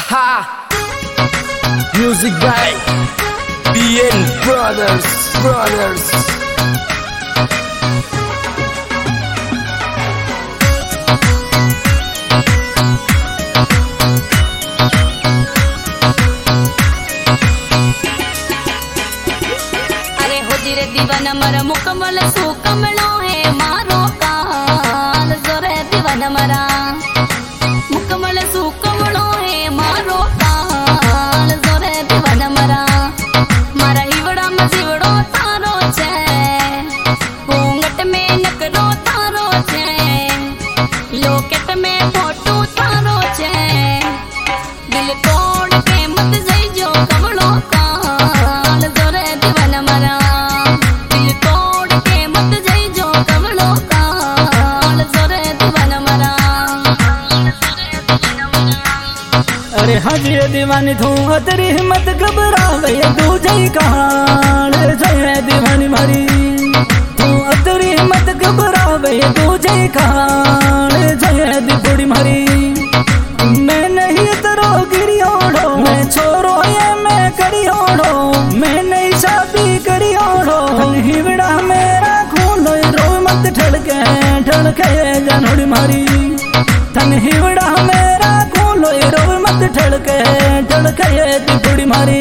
Ha! Music by BN Brothers. अरे हो जी रे दीवाना मरा मुकमल सु कमलो है मारो काल जोरे दीवाना मरा मुकमल सु कमलो है मारो काल जोरे दीवाना मरा मारा हिवड़ा में जीवड़ो तारो छे घूंघट में नकरो तारो छे लोकेट में फोटो तारो छे दिल तोड़ के मत जइजो कमलो काल जोरे दीवाना मरा दिल तोड़ के मत जइजो कमलो काल जोरे दीवाना मरा। अरे हाजी दीवानी तू तेरी हिम्मत घबरावे दूजे कहान जय दीवानी मारी तू तेरी हिम्मत घबरावे दूजे कहान जय दीपुड़ी मारी मैं नहीं तरो गिरी ओढ़ो मैं छोरो ये मैं करी ओढ़ो मैं नहीं शादी करी ओढ़ो हिवड़ा मेरा खून रो मत ठड़के जानोड़ी मारी थन हिवड़ा मेरा खून रो मत ठड़के दीपुड़ी मारी।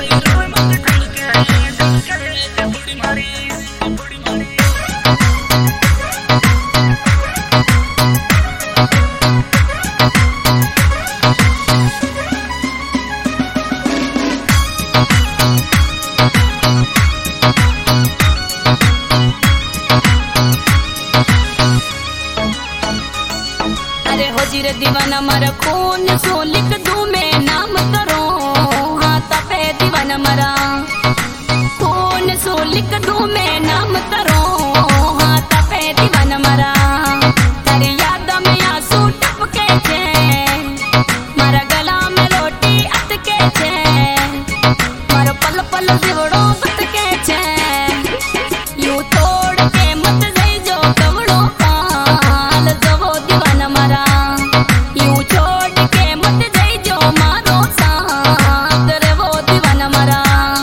अरे हो जी रे दीवाना मरा खून सो लिख दूं मैं नाम करो हाँ तपे दीवाना मरा खून सो लिख दूं मैं नाम करो हाँ तपे दीवाना मरा तेरी याद में आंसू टपके छे मारा गला में रोटी अटके छे मारो पल पल जीवड़ो बतके छे यूं तोड़ के मत जइजो कवड़ो काल जवो दीवाना मरा यूं छोड़ के मत जइजो मारो साथ रे वो दीवाना मरा।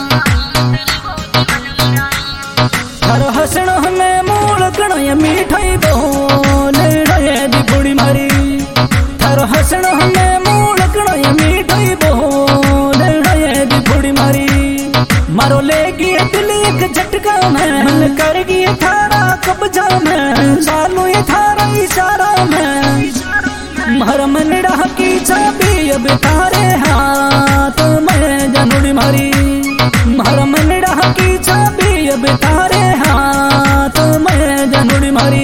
थारो हसणो में मूल गणो ये मीठाई बोल रे दीपुड़ी मारी थारो हसणो में मूल गणो ये मीठाई बोल रे दीपुड़ी मारी मारो लेगी दिल एक झटका में मन करगी थारा कब्जा में चालू ये थारा इशारा में मारा मनड़ा की चाबी अब तारे हाथ में जानोड़ी मारी मारा मनड़ा की चाबी अब तारे हाथ में जानोड़ी मारी।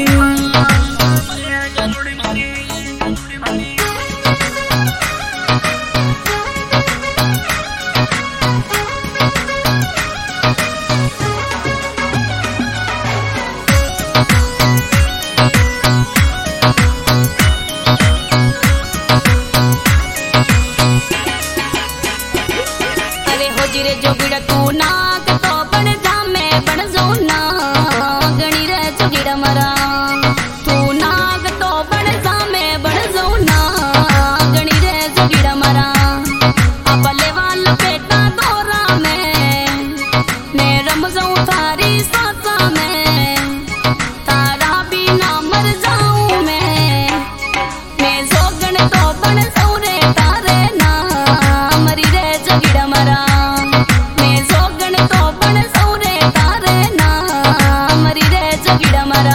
अरे हो जी रे जोगिड़ा तू नाग तो बन जा मैं बन जाऊं ना गणी रे जोगिड़ा मरा तू नाग तो बन जा मैं बन जाऊं ना गणी रे जोगिड़ा मरा अपले वाल पेटा दोरा मैं रम जाऊं थारी सासा में तारा भी ना मर जाऊं मैं जोगण तो बन जाऊं रे तारे ना मरी रे जोगिड़ा मरा मैं जोगण तो बन जाऊं रे तारे ना मरी रे जोगिड़ा मरा।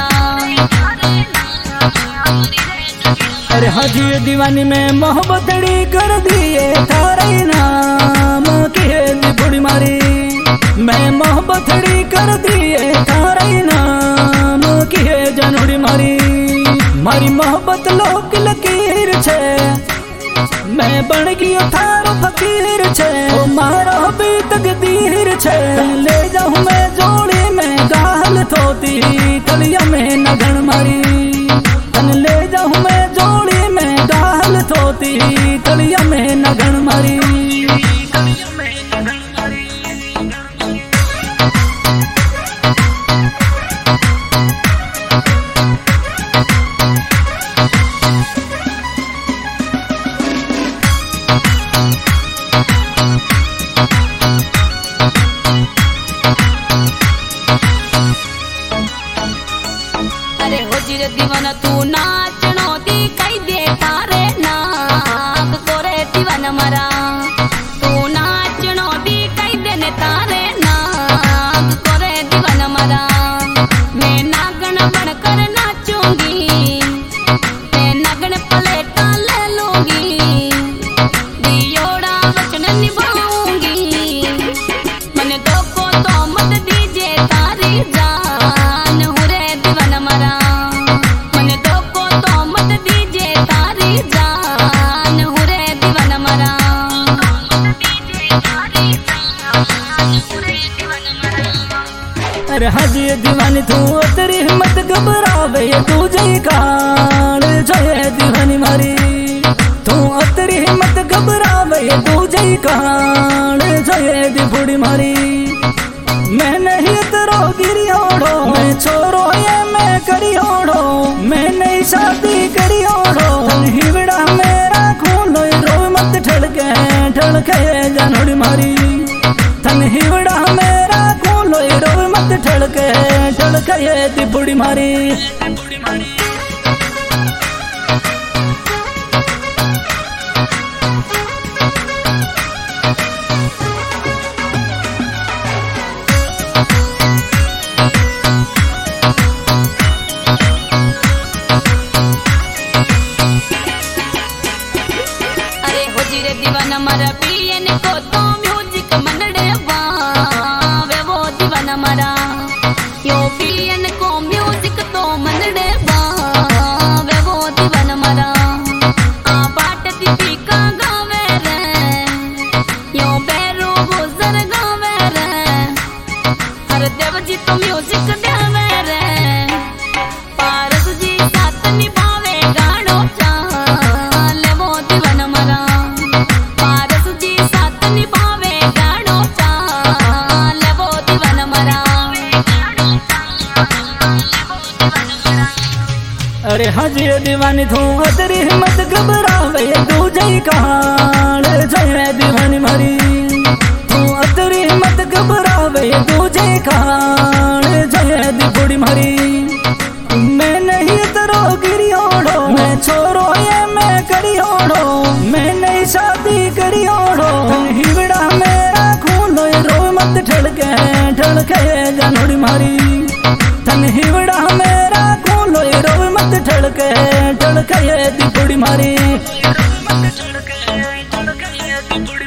अरे हाजी दीवानी में मोहब्बतड़ी कर दिए थारे नाम की दीपुड़ी मारी मैं मोहब्बतड़ी कर दिए थारे नाम की जानोड़ी मारी मारी मोहब्बत लोक लकीर छे मैं बन गयो थारो फकीर छे ओ मारो भी तकदीर छे ले जाऊं मैं जोड़ी में गाल थोती कलिया में नगन मारी तन ले जाऊं मैं जोड़ी में गाल थोती कलिया में नगन मारी। दीवाना मारा तू नाचनो दी कई दिन तारे नाग करे दीवाना मारा मैं नागन बनकर नाचूंगी मैं नागन पलेटा ले लूंगी दियोड़ा वचन निभाऊंगी मन दो को तो मत दीजे तारी जान हुरे दीवाना मारा मन दो को तो मत दीजे तारी जान हुरे दीवाना मारा अरे हाजी दीवानी तू तेरी हिम्मत घबरावे तू जई कान जय दीवानी मारी तू तेरी हिम्मत घबरावे तू जई कान जय दी बुढ़ी मारी मैं नहीं तेरो गिरी ओढ़ो मैं छोरो ये मैं करी ओढ़ो मैं नहीं शादी करी ओढ़ो हिवड़ा मेरा खून रो मत ठड़के ठड़के जानोड़ी मारी तन हिवड़ा मेरा खून रो मत ठड़के ठड़के दी बुढ़ी मारी दीवाना मारा पियन को तो म्यूजिक मनड़े वे वो दीवाना मारा यो पियन को म्यूजिक तो मनड़े वे वो दीवाना मारा आ बाट दीपिका गावे रे यो बैरू गुजर गावे रे हर देव जी तो म्यूजिक देवे रे पारस जी साथ निभावे गानो चाले वो दीवाना मारा अरे हाजी दीवानी तू तेरी हिम्मत घबरावे तू जई कहान जय दीवानी मारी तू तेरी हिम्मत घबरावे तू जई कहान जय दी बुढ़ी मारी मैं नहीं तेरो गिरी ओढ़ो मैं छोरो ये मैं करी ओढ़ो मैं नहीं शादी करी ओढ़ो हिवड़ा मेरा खून रो मत ठड़के ठड़के जानोड़ी मारी तन हिवड़ा मेरा खून रो मत ठड़के ठड़के दी बुढ़ी मारी।